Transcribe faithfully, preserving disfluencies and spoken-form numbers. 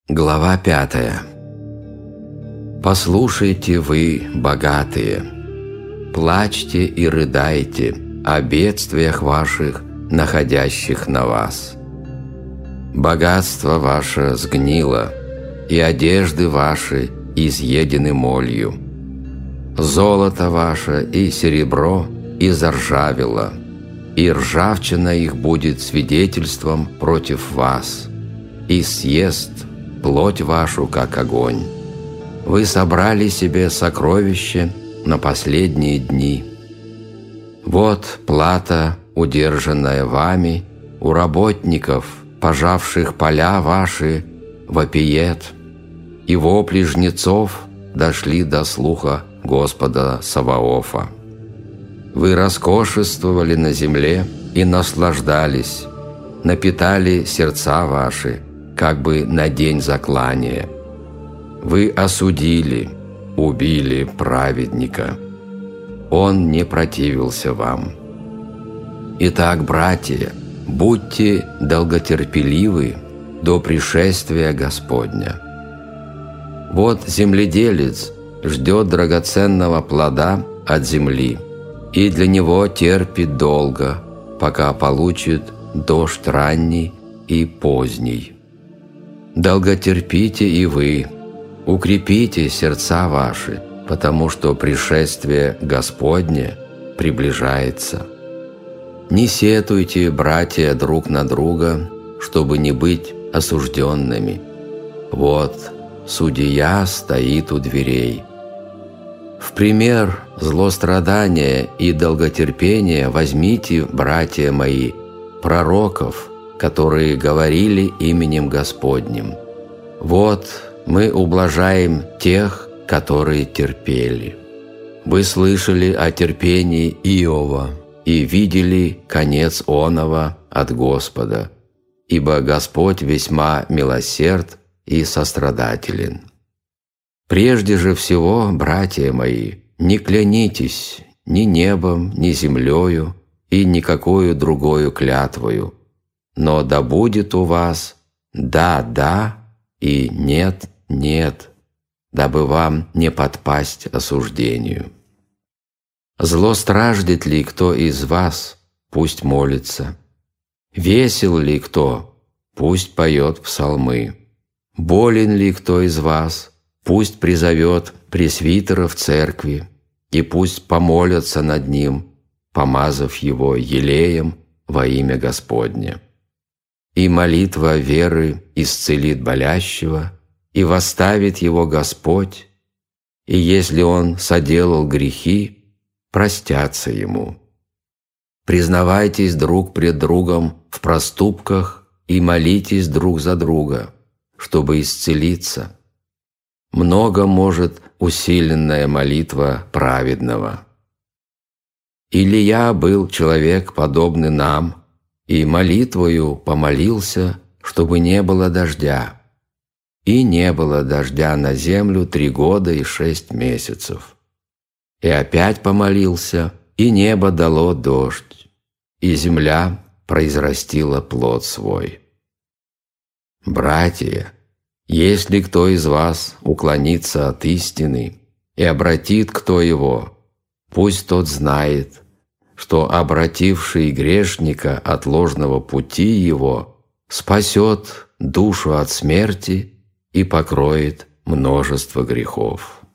Глава пятая. «Послушайте вы, богатые, плачьте и рыдайте о бедствиях ваших, находящих на вас. Богатство ваше сгнило, и одежды ваши изъедены молью. Золото ваше и серебро изржавело, и ржавчина их будет свидетельством против вас, и съест плоть вашу, как огонь. Вы собрали себе сокровище на последние дни. Вот плата, удержанная вами, у работников, пожавших поля ваши, вопиет, и вопли жнецов дошли до слуха Господа Саваофа. Вы роскошествовали на земле и наслаждались, напитали сердца ваши, как бы на день заклания. Вы осудили, убили праведника. Он не противился вам. Итак, братья, будьте долготерпеливы до пришествия Господня. Вот земледелец ждет драгоценного плода от земли, и для него терпит долго, пока получит дождь ранний и поздний. Долготерпите и вы, укрепите сердца ваши, потому что пришествие Господне приближается. Не сетуйте, братья, друг на друга, чтобы не быть осужденными. Вот, судья стоит у дверей. В пример злострадания и долготерпения возьмите, братья мои, пророков, которые говорили именем Господним. Вот мы ублажаем тех, которые терпели. Вы слышали о терпении Иова и видели конец оного от Господа, ибо Господь весьма милосерд и сострадателен. Прежде же всего, братья мои, не клянитесь ни небом, ни землею и никакою другою клятвою, но да будет у вас «да, да» и «нет, нет», дабы вам не подпасть осуждению. Зло страждет ли кто из вас, пусть молится. Весел ли кто, пусть поет псалмы. Болен ли кто из вас, пусть призовет пресвитера в церкви, и пусть помолятся над ним, помазав его елеем во имя Господне. И молитва веры исцелит болящего, и восставит его Господь, и если он соделал грехи, простятся ему. Признавайтесь друг пред другом в проступках и молитесь друг за друга, чтобы исцелиться. Много может усиленная молитва праведного. Илия был человек, подобный нам, и молитвою помолился, чтобы не было дождя. И не было дождя на землю три года и шесть месяцев. И опять помолился, и небо дало дождь, и земля произрастила плод свой. Братья, если кто из вас уклонится от истины и обратит кто его, пусть тот знает, что обративший грешника от ложного пути его спасет душу от смерти и покроет множество грехов.